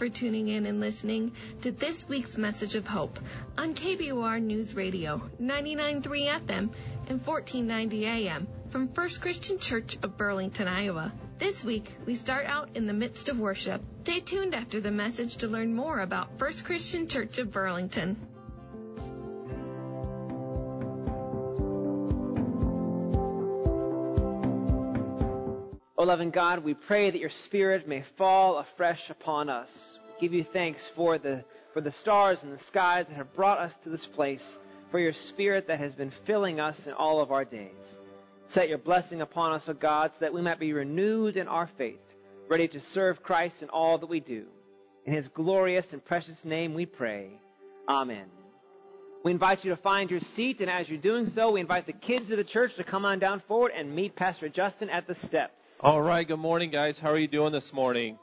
for tuning in and listening to this week's Message of Hope on KBOR News Radio, 99.3 FM and 1490 AM from First Christian Church of Burlington, Iowa. This week, we start out in the midst of worship. Stay tuned after the message to learn more about First Christian Church of Burlington. O loving God, we pray that your Spirit may fall afresh upon us. We give you thanks for the stars and the skies that have brought us to this place, for your Spirit that has been filling us in all of our days. Set your blessing upon us, O God, so that we might be renewed in our faith, ready to serve Christ in all that we do. In his glorious and precious name we pray. Amen. We invite you to find your seat, and as you're doing so, we invite the kids of the church to come on down forward and meet Pastor Justin at the steps. All right, good morning, guys. How are you doing this morning?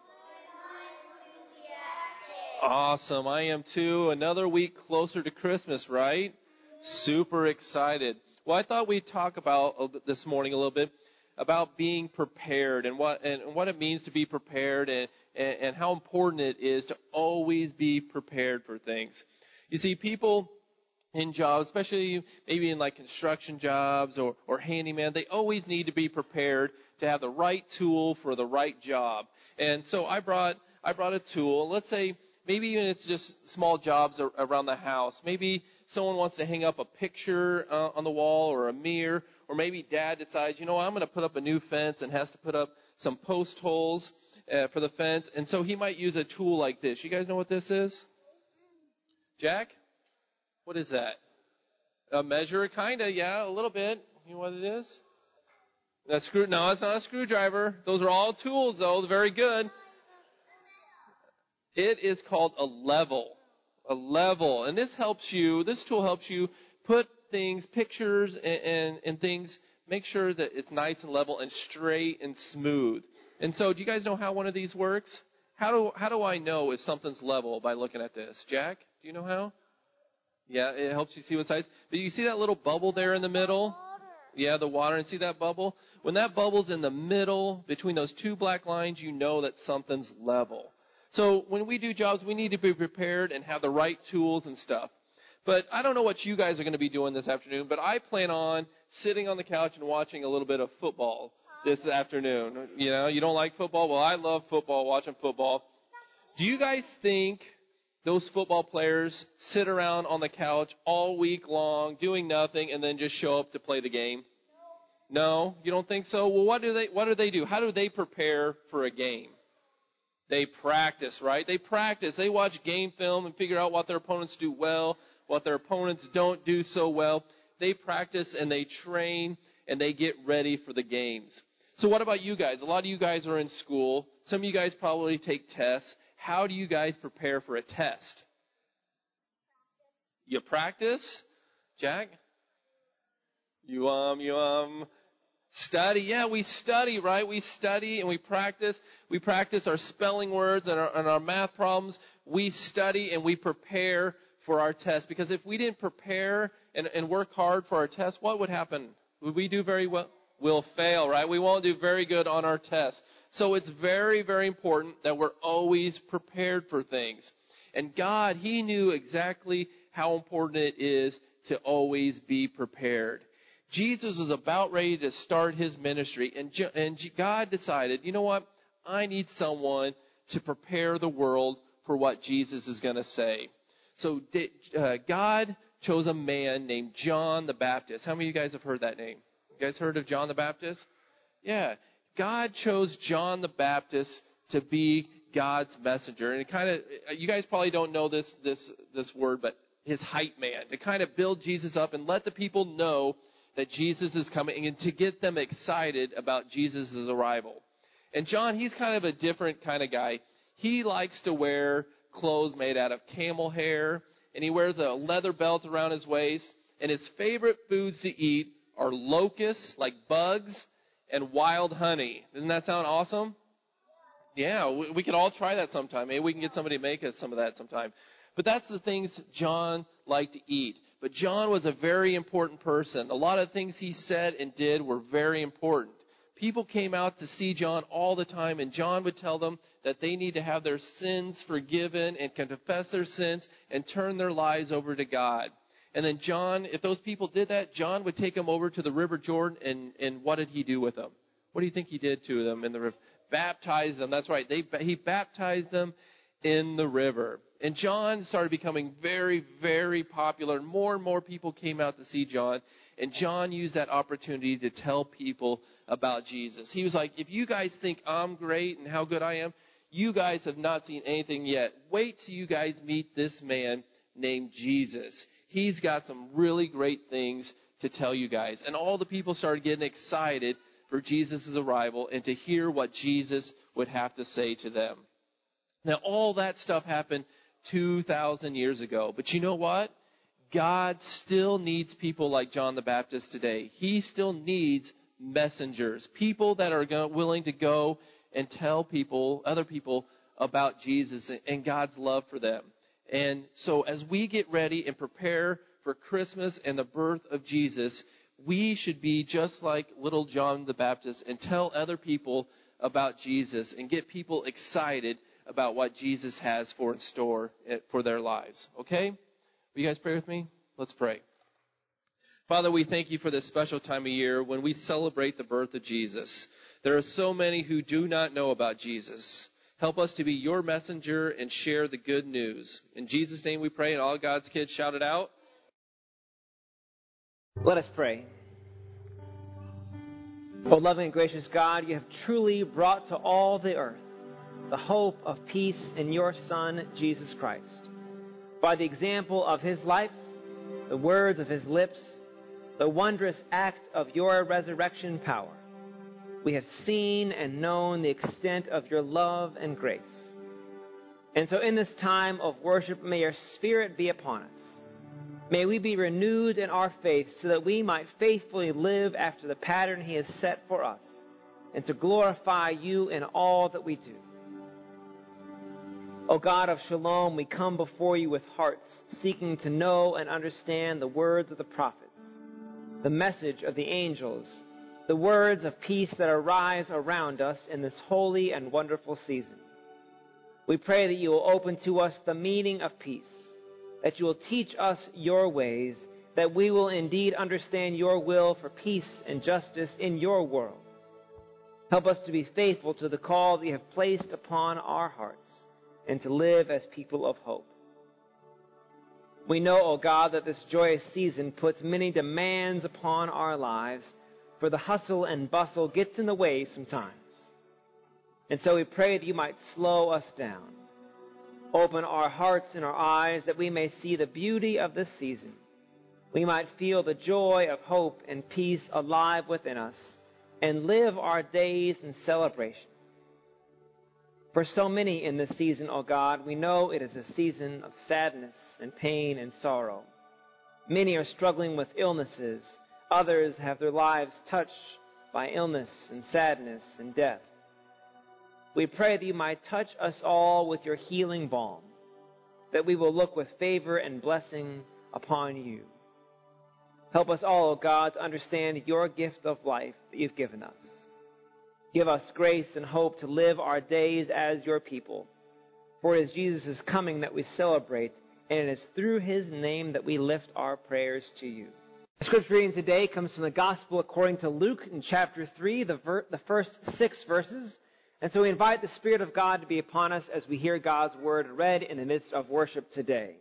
Awesome. I am too. Another week closer to Christmas, right? Super excited. Well, I thought we'd talk about this morning a little bit about being prepared and what it means to be prepared and how important it is to always be prepared for things. You see, people in jobs, especially maybe in like construction jobs or handyman, they always need to be prepared to have the right tool for the right job. And so I brought a tool. Let's say maybe even it's just small jobs around the house. Maybe someone wants to hang up a picture on the wall or a mirror, or maybe dad decides, I'm going to put up a new fence and has to put up some post holes for the fence. And so he might use a tool like this. You guys know what this is? Jack? What is that? A measure? Kinda, yeah, a little bit. You know what it is? No, it's not a screwdriver. Those are all tools, though. Very good. It is called a level. A level. And this tool helps you put things, pictures and things, make sure that it's nice and level and straight and smooth. And so, do you guys know how one of these works? How do I know if something's level by looking at this? Jack, do you know how? Yeah, it helps you see what size. But you see that little bubble there in the middle? Yeah, the water. And see that bubble? When that bubble's in the middle, between those two black lines, you know that something's level. So when we do jobs, we need to be prepared and have the right tools and stuff. But I don't know what you guys are going to be doing this afternoon, but I plan on sitting on the couch and watching a little bit of football this afternoon. You don't like football? Well, I love football, watching football. Do you guys think those football players sit around on the couch all week long doing nothing and then just show up to play the game? No? You don't think so? Well, what do they do? How do they prepare for a game? They practice, right? They practice. They watch game film and figure out what their opponents do well, what their opponents don't do so well. They practice and they train and they get ready for the games. So what about you guys? A lot of you guys are in school. Some of you guys probably take tests. How do you guys prepare for a test? You practice? Jack? You study. Yeah, we study, right? We study and we practice. We practice our spelling words and our math problems. We study and we prepare for our test. Because if we didn't prepare and work hard for our test, what would happen? Would we do very well? We'll fail, right? We won't do very good on our test. So it's very, very important that we're always prepared for things. And God, He knew exactly how important it is to always be prepared. Jesus was about ready to start His ministry, and God decided, you know what? I need someone to prepare the world for what Jesus is going to say. So God chose a man named John the Baptist. How many of you guys have heard that name? You guys heard of John the Baptist? Yeah. God chose John the Baptist to be God's messenger. And it kind of, you guys probably don't know this word, but his hype man, to kind of build Jesus up and let the people know that Jesus is coming and to get them excited about Jesus' arrival. And John, he's kind of a different kind of guy. He likes to wear clothes made out of camel hair, and he wears a leather belt around his waist, and his favorite foods to eat are locusts, like bugs, and wild honey. Doesn't that sound awesome? Yeah, we could all try that sometime. Maybe we can get somebody to make us some of that sometime. But that's the things John liked to eat. But John was a very important person. A lot of things he said and did were very important. people came out to see John all the time, and John would tell them that they need to have their sins forgiven and confess their sins and turn their lives over to God. And then John, if those people did that, John would take them over to the River Jordan, and what did he do with them? What do you think he did to them in the river? Baptized them. That's right. He baptized them in the river. And John started becoming very, very popular. More and more people came out to see John. And John used that opportunity to tell people about Jesus. He was like, if you guys think I'm great and how good I am, you guys have not seen anything yet. Wait till you guys meet this man named Jesus. He's got some really great things to tell you guys. And all the people started getting excited for Jesus' arrival and to hear what Jesus would have to say to them. Now, all that stuff happened 2,000 years ago. But you know what? God still needs people like John the Baptist today. He still needs messengers, people that are willing to go and tell other people about Jesus and God's love for them. And so as we get ready and prepare for Christmas and the birth of Jesus, we should be just like little John the Baptist and tell other people about Jesus and get people excited about what Jesus has in store for their lives. Okay? Will you guys pray with me? Let's pray. Father, we thank you for this special time of year when we celebrate the birth of Jesus. There are so many who do not know about Jesus. Help us to be your messenger and share the good news. In Jesus' name we pray, and all God's kids shout it out. Let us pray. O loving and gracious God, you have truly brought to all the earth the hope of peace in your Son, Jesus Christ. By the example of his life, the words of his lips, the wondrous act of your resurrection power, we have seen and known the extent of your love and grace. And so in this time of worship, may your Spirit be upon us. May we be renewed in our faith so that we might faithfully live after the pattern he has set for us and to glorify you in all that we do. O God of Shalom, we come before you with hearts seeking to know and understand the words of the prophets, the message of the angels, the words of peace that arise around us in this holy and wonderful season. We pray that you will open to us the meaning of peace, that you will teach us your ways, that we will indeed understand your will for peace and justice in your world. Help us to be faithful to the call that you have placed upon our hearts and to live as people of hope. We know, O God, that this joyous season puts many demands upon our lives, for the hustle and bustle gets in the way sometimes. And so we pray that you might slow us down. Open our hearts and our eyes that we may see the beauty of this season. We might feel the joy of hope and peace alive within us and live our days in celebration. For so many in this season, O God, we know it is a season of sadness and pain and sorrow. Many are struggling with illnesses. Others have their lives touched by illness and sadness and death. We pray that you might touch us all with your healing balm, that we will look with favor and blessing upon you. Help us all, O God, to understand your gift of life that you've given us. Give us grace and hope to live our days as your people. For it is Jesus' coming that we celebrate, and it is through his name that we lift our prayers to you. The scripture reading today comes from the Gospel according to Luke in chapter 3, the first 6 verses. And so we invite the Spirit of God to be upon us as we hear God's word read in the midst of worship today.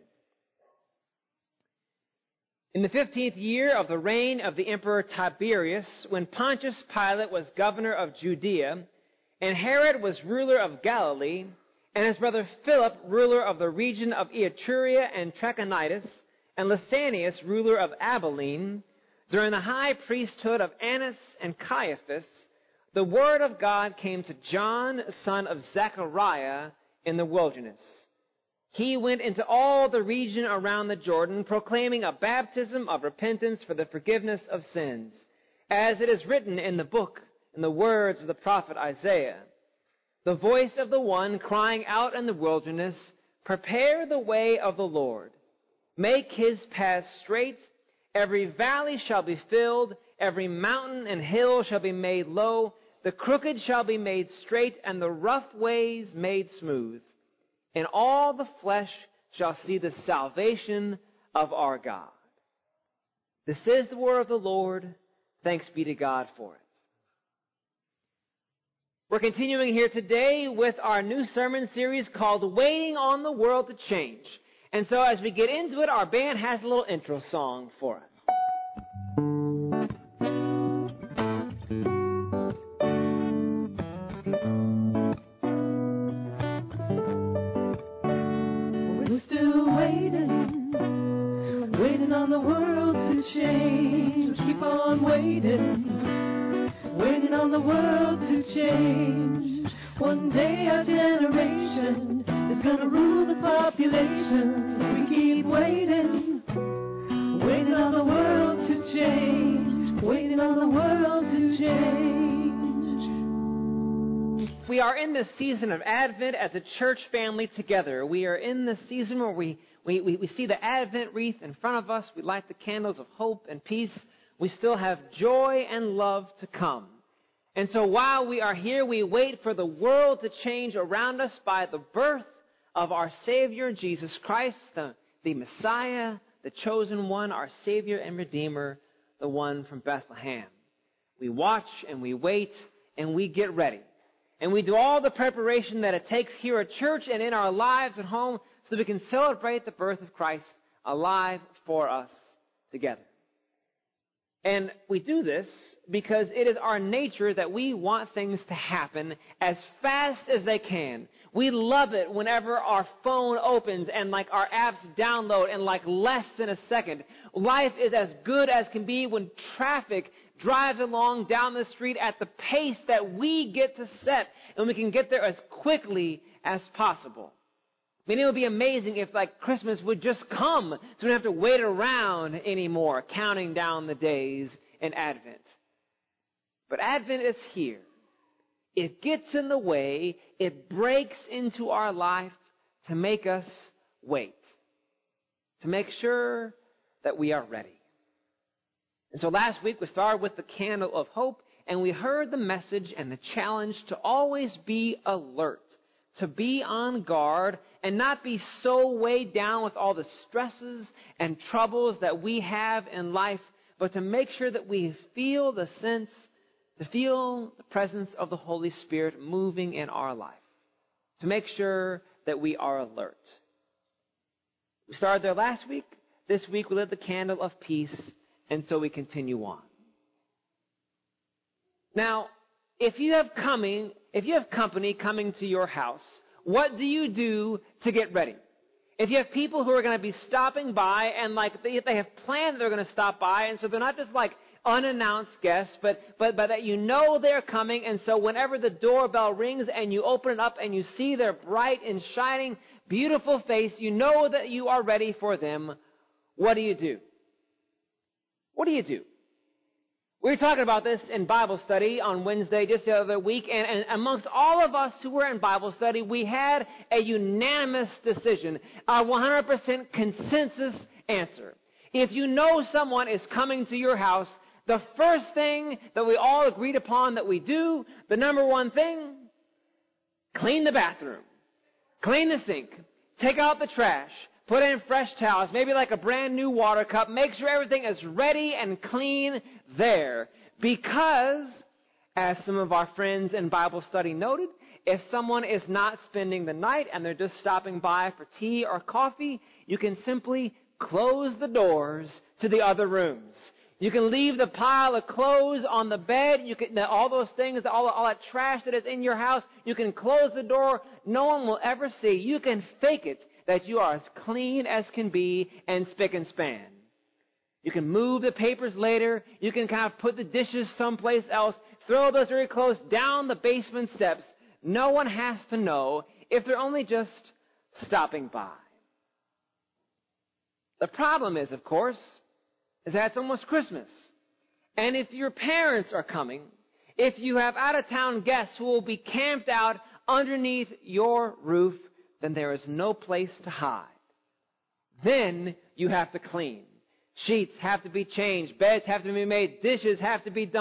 In the 15th year of the reign of the Emperor Tiberius, when Pontius Pilate was governor of Judea, and Herod was ruler of Galilee, and his brother Philip ruler of the region of Etruria and Trachonitis, and Lysanias ruler of Abilene, during the high priesthood of Annas and Caiaphas, the word of God came to John, son of Zechariah, in the wilderness. He went into all the region around the Jordan, proclaiming a baptism of repentance for the forgiveness of sins, as it is written in the book, in the words of the prophet Isaiah. The voice of the one crying out in the wilderness, prepare the way of the Lord. Make his path straight. Every valley shall be filled. Every mountain and hill shall be made low. the crooked shall be made straight, and the rough ways made smooth. And all the flesh shall see the salvation of our God. This is the word of the Lord. Thanks be to God for it. We're continuing here today with our new sermon series called Waiting on the World to Change. And so as we get into it, our band has a little intro song for us. We're still waiting on the world to change. Keep on waiting on the world to change. One day our generation is gonna rule the population. So we keep waiting on the world to change, waiting on the world to change. We are in this season of Advent as a church family together. We are in the season where we see the Advent wreath in front of us. We light the candles of hope and peace. We still have joy and love to come. And so while we are here, we wait for the world to change around us by the birth of our Savior, Jesus Christ, the Messiah, the chosen one, our Savior and Redeemer, the one from Bethlehem. We watch and we wait and we get ready. And we do all the preparation that it takes here at church and in our lives at home so that we can celebrate the birth of Christ alive for us together. And we do this because it is our nature that we want things to happen as fast as they can. We love it whenever our phone opens and like our apps download in like less than a second. Life is as good as can be when traffic drives along down the street at the pace that we get to set, and we can get there as quickly as possible. I mean, it would be amazing if like Christmas would just come so we don't have to wait around anymore, counting down the days in Advent. But Advent is here. It gets in the way. It breaks into our life to make us wait, to make sure that we are ready. And so last week we started with the candle of hope, and we heard the message and the challenge to always be alert, to be on guard, and not be so weighed down with all the stresses and troubles that we have in life, but to make sure that we feel the presence of the Holy Spirit moving in our life, to make sure that we are alert. We started there last week. This week we lit the candle of peace, and so we continue on. Now, if you have company coming to your house, what do you do to get ready? If you have people who are going to be stopping by and like they have planned they're going to stop by, and so they're not just like unannounced guests, but that you know they're coming, and so whenever the doorbell rings and you open it up and you see their bright and shining, beautiful face, you know that you are ready for them. What do you do? What do you do? We were talking about this in Bible study on Wednesday just the other week, and amongst all of us who were in Bible study, we had a unanimous decision, a 100% consensus answer. If you know someone is coming to your house, the first thing that we all agreed upon that we do, the number one thing, clean the bathroom, clean the sink, take out the trash, put in fresh towels, maybe like a brand new water cup. Make sure everything is ready and clean there. Because, as some of our friends in Bible study noted, if someone is not spending the night and they're just stopping by for tea or coffee, you can simply close the doors to the other rooms. You can leave the pile of clothes on the bed. You can, all those things, all that trash that is in your house, you can close the door. No one will ever see. You can fake it that you are as clean as can be and spick and span. You can move the papers later. You can kind of put the dishes someplace else. Throw those very close down the basement steps. No one has to know if they're only just stopping by. The problem is, of course, is that it's almost Christmas. And if your parents are coming, if you have out-of-town guests who will be camped out underneath your roof, then there is no place to hide. Then you have to clean. Sheets have to be changed. Beds have to be made. Dishes have to be done.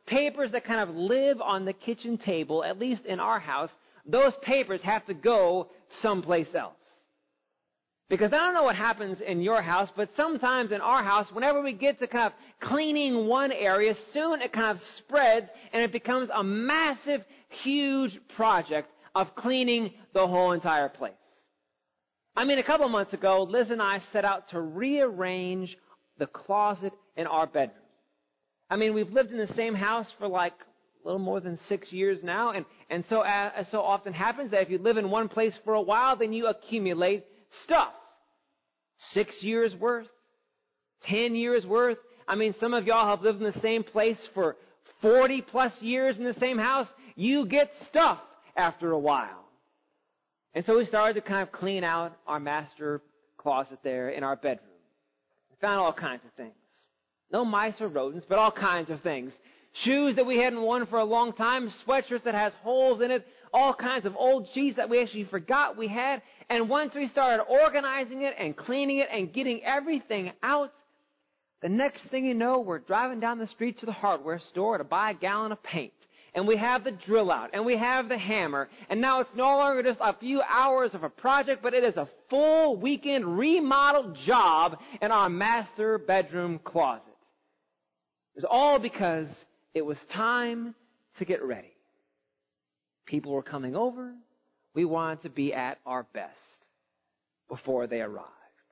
papers that kind of live on the kitchen table, at least in our house, those papers have to go someplace else. Because I don't know what happens in your house, but sometimes in our house, whenever we get to kind of cleaning one area, soon it kind of spreads and it becomes a massive, huge project of cleaning the whole entire place. I mean, a couple months ago, Liz and I set out to rearrange the closet in our bedroom. I mean, we've lived in the same house for like a little more than 6 years now, and so as so often happens that if you live in one place for a while, then you accumulate stuff. 6 years worth, 10 years worth. I mean, some of y'all have lived in the same place for 40 plus years in the same house. You get stuff after a while. And so we started to kind of clean out our master closet there in our bedroom. We found all kinds of things. No mice or rodents, but all kinds of things. Shoes that we hadn't worn for a long time, sweatshirts that has holes in it, all kinds of old sheets that we actually forgot we had. And once we started organizing it and cleaning it and getting everything out, the next thing you know, we're driving down the street to the hardware store to buy a gallon of paint. And we have the drill out, and we have the hammer, and now it's no longer just a few hours of a project, but it is a full weekend remodel job in our master bedroom closet. It was all because it was time to get ready. People were coming over. We wanted to be at our best before they arrived.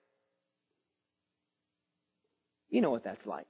You know what that's like.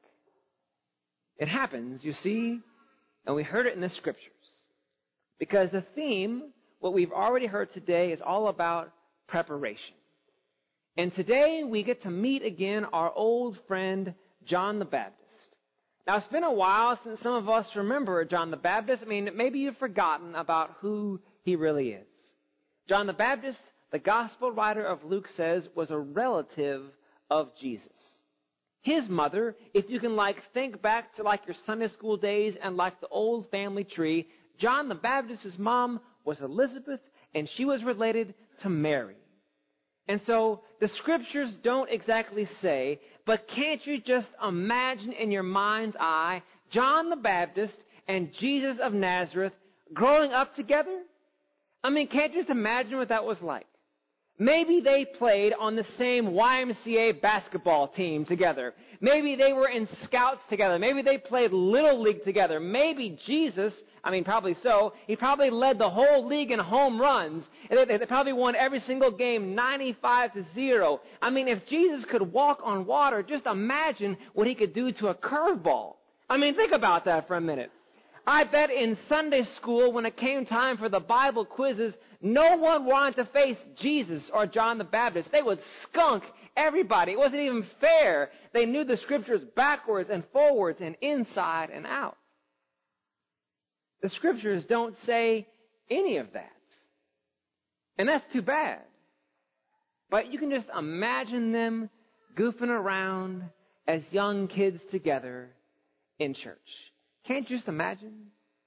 It happens, you see, and we heard it in the Scriptures. Because the theme, what we've already heard today, is all about preparation. And today we get to meet again our old friend, John the Baptist. Now, it's been a while since some of us remember John the Baptist. I mean, maybe you've forgotten about who he really is. John the Baptist, the gospel writer of Luke says, was a relative of Jesus. His mother, if you can think back to your Sunday school days and the old family tree, John the Baptist's mom was Elizabeth, and she was related to Mary. And so the Scriptures don't exactly say, but can't you just imagine in your mind's eye John the Baptist and Jesus of Nazareth growing up together? I mean, can't you just imagine what that was like? Maybe they played on the same YMCA basketball team together. Maybe they were in scouts together. Maybe they played Little League together. Maybe Jesus, probably so, he probably led the whole league in home runs. They probably won every single game 95-0. If Jesus could walk on water, just imagine what he could do to a curveball. Think about that for a minute. I bet in Sunday school, when it came time for the Bible quizzes, no one wanted to face Jesus or John the Baptist. They would skunk everybody. It wasn't even fair. They knew the Scriptures backwards and forwards and inside and out. The Scriptures don't say any of that. And that's too bad. But you can just imagine them goofing around as young kids together in church. Can't you just imagine?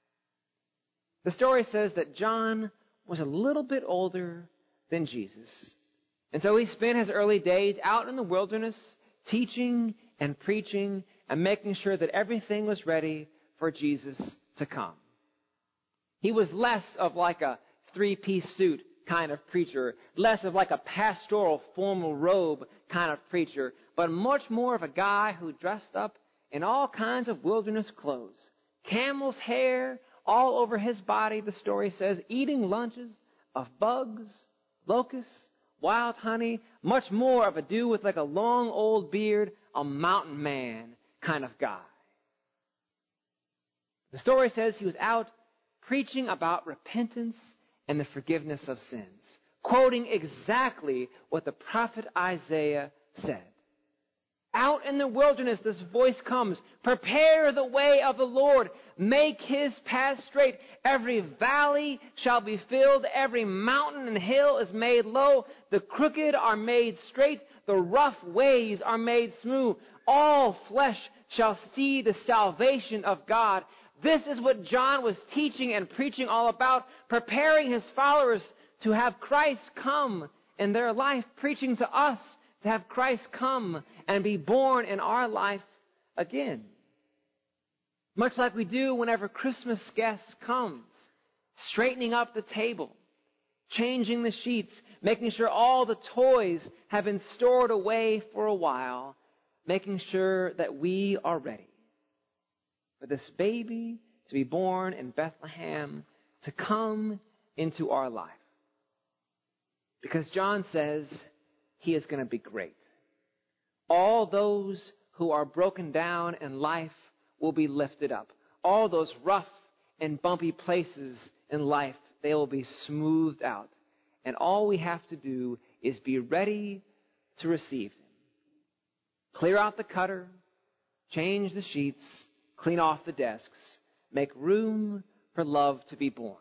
The story says that John was a little bit older than Jesus. And so he spent his early days out in the wilderness teaching and preaching and making sure that everything was ready for Jesus to come. He was less of a three-piece suit kind of preacher, less of a pastoral formal robe kind of preacher, but much more of a guy who dressed up in all kinds of wilderness clothes. Camel's hair all over his body, the story says, eating lunches of bugs, locusts, wild honey, much more of a dude with a long old beard, a mountain man kind of guy. The story says he was out preaching about repentance and the forgiveness of sins, quoting exactly what the prophet Isaiah said. Out in the wilderness, this voice comes, prepare the way of the Lord, make his path straight. Every valley shall be filled, every mountain and hill is made low, the crooked are made straight, the rough ways are made smooth. All flesh shall see the salvation of God. This is what John was teaching and preaching all about, preparing his followers to have Christ come in their life, preaching to us to have Christ come and be born in our life again. Much like we do whenever Christmas guests comes, straightening up the table, changing the sheets, making sure all the toys have been stored away for a while, making sure that we are ready for this baby to be born in Bethlehem, to come into our life. Because John says he is going to be great. All those who are broken down in life will be lifted up. All those rough and bumpy places in life, they will be smoothed out. And all we have to do is be ready to receive him. Clear out the clutter, change the sheets, clean off the desks, make room for love to be born.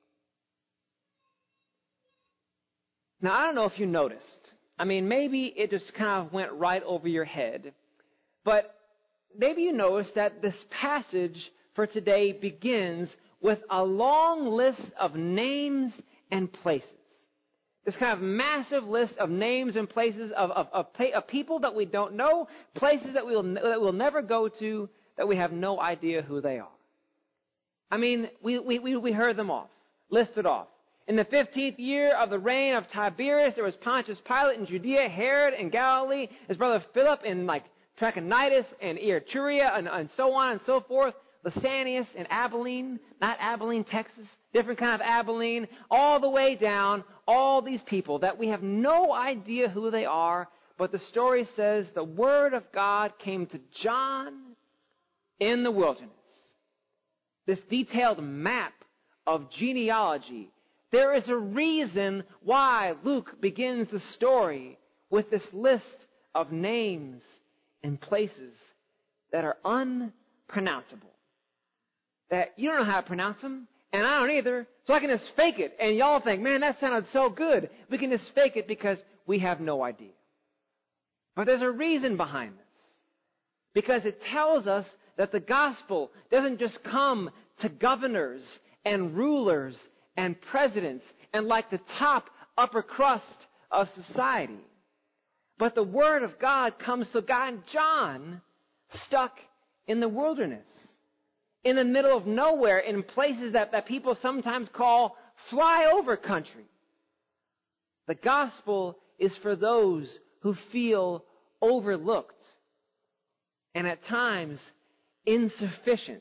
Now, I don't know if you noticed. I mean, maybe it just kind of went right over your head. But maybe you noticed that this passage for today begins with a long list of names and places. This kind of massive list of names and places of people that we don't know, places that we'll never go to, that we have no idea who they are. I mean, we heard them off, listed off. In the 15th year of the reign of Tiberius, there was Pontius Pilate in Judea, Herod in Galilee, his brother Philip in Trachonitis and Iturea, and so on and so forth. Lysanias in Abilene, not Abilene, Texas, different kind of Abilene, all the way down, all these people that we have no idea who they are, but the story says the Word of God came to John in the wilderness. This detailed map of genealogy. There is a reason why Luke begins the story with this list of names and places that are unpronounceable. That you don't know how to pronounce them, and I don't either, so I can just fake it. And y'all think, man, that sounded so good. We can just fake it because we have no idea. But there's a reason behind this. Because it tells us that the gospel doesn't just come to governors and rulers and presidents and like the top upper crust of society. But the Word of God comes to a guy in John stuck in the wilderness, in the middle of nowhere, in places that people sometimes call flyover country. The gospel is for those who feel overlooked and at times insufficient.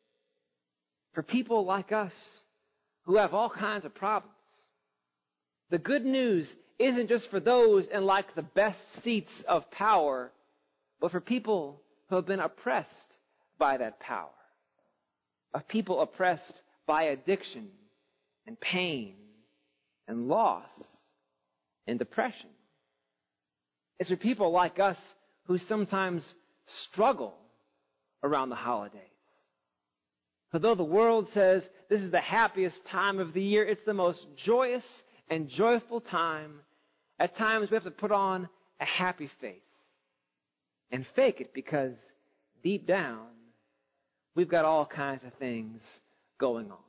For people like us who have all kinds of problems. The good news isn't just for those in like the best seats of power, but for people who have been oppressed by that power. Of people oppressed by addiction and pain and loss and depression. It's for people like us who sometimes struggle around the holidays. Although the world says this is the happiest time of the year, it's the most joyous and joyful time. At times we have to put on a happy face and fake it because deep down we've got all kinds of things going on.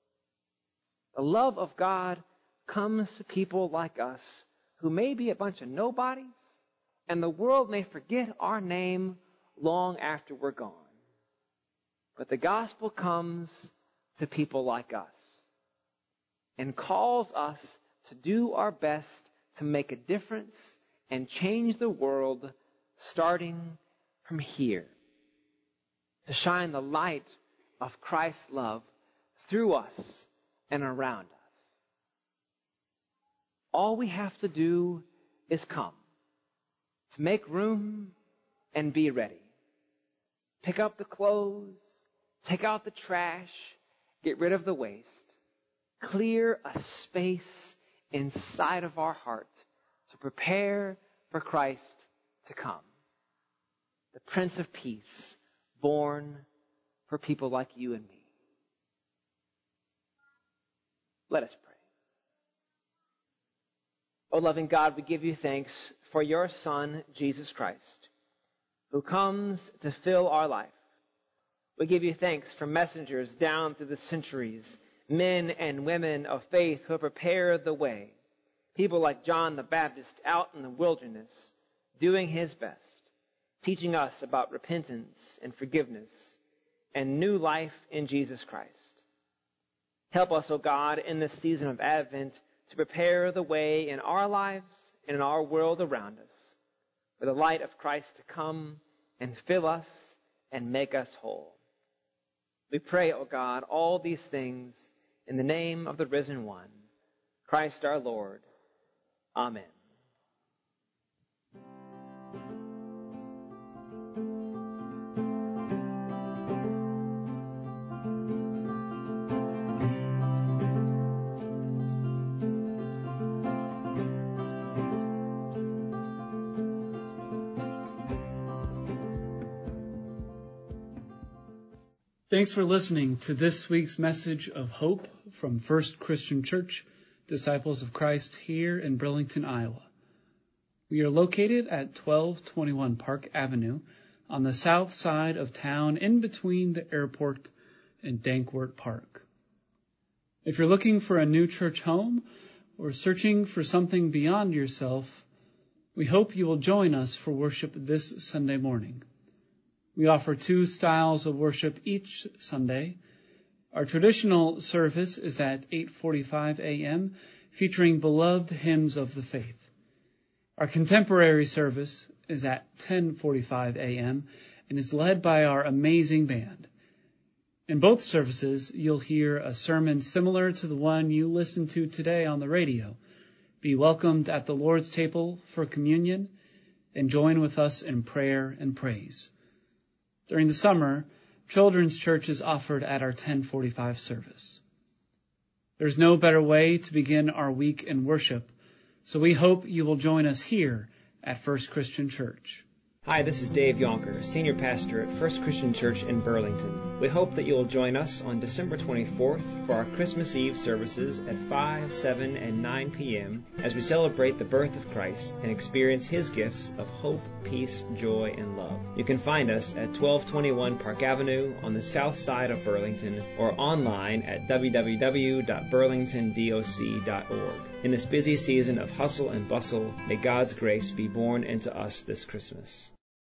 The love of God comes to people like us who may be a bunch of nobodies, and the world may forget our name long after we're gone. But the gospel comes to people like us and calls us to do our best to make a difference and change the world starting from here. To shine the light of Christ's love through us and around us. All we have to do is come. To make room and be ready. Pick up the clothes, take out the trash, get rid of the waste. Clear a space inside of our heart to prepare for Christ to come. The Prince of Peace, born for people like you and me. Let us pray. O loving God, we give you thanks for your Son, Jesus Christ, who comes to fill our life. We give you thanks for messengers down through the centuries, men and women of faith who have prepared the way. People like John the Baptist out in the wilderness, doing his best, teaching us about repentance and forgiveness, and new life in Jesus Christ. Help us, O God, in this season of Advent to prepare the way in our lives and in our world around us for the light of Christ to come and fill us and make us whole. We pray, O God, all these things in the name of the risen one, Christ our Lord. Amen. Thanks for listening to this week's message of hope from First Christian Church, Disciples of Christ here in Burlington, Iowa. We are located at 1221 Park Avenue on the south side of town in between the airport and Dankwart Park. If you're looking for a new church home or searching for something beyond yourself, we hope you will join us for worship this Sunday morning. We offer 2 styles of worship each Sunday. Our traditional service is at 8:45 a.m., featuring beloved hymns of the faith. Our contemporary service is at 10:45 a.m. and is led by our amazing band. In both services, you'll hear a sermon similar to the one you listened to today on the radio. Be welcomed at the Lord's table for communion and join with us in prayer and praise. During the summer, children's church is offered at our 10:45 service. There's no better way to begin our week in worship, so we hope you will join us here at First Christian Church. Hi, this is Dave Yonker, Senior Pastor at First Christian Church in Burlington. We hope that you will join us on December 24th for our Christmas Eve services at 5, 7, and 9 p.m. as we celebrate the birth of Christ and experience His gifts of hope, peace, joy, and love. You can find us at 1221 Park Avenue on the south side of Burlington or online at www.burlingtondoc.org. In this busy season of hustle and bustle, may God's grace be born into us this Christmas.